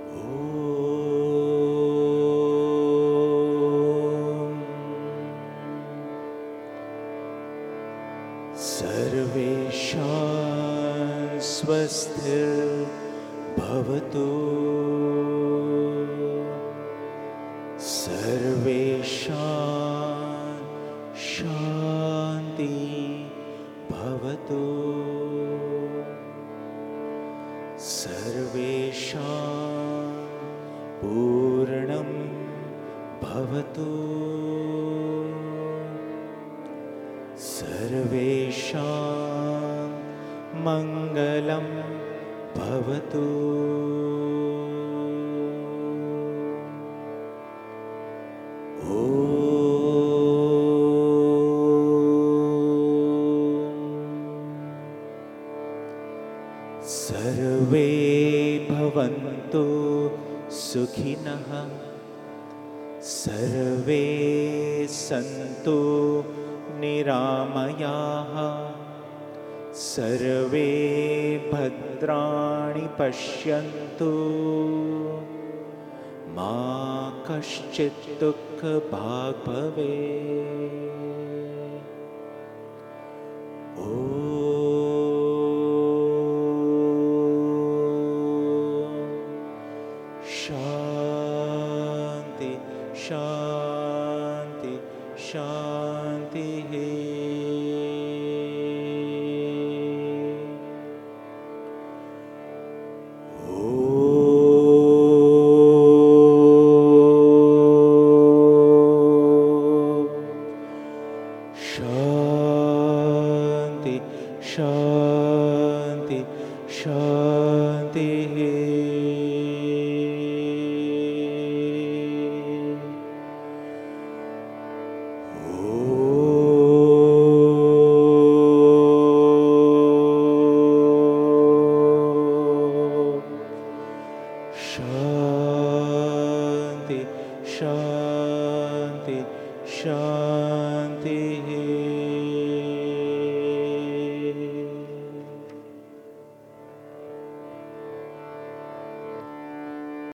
सर्वेषां स्वस्तिर्भवतु। सर्वेषां शान्ति भवतु। सर्वेषां पूर्णं भवतु। सर्वेषां मङ्गलं भवतु। सर्वे भवन्तु सुखिनः। सर्वे सन्तु निरामयाः। सर्वे भद्राणि पश्यन्तु। मा कश्चित् दुःखभाग् भवेत्। शान्ति शान्ति शान्तिः। शान्ति शान्ति शान्तिः।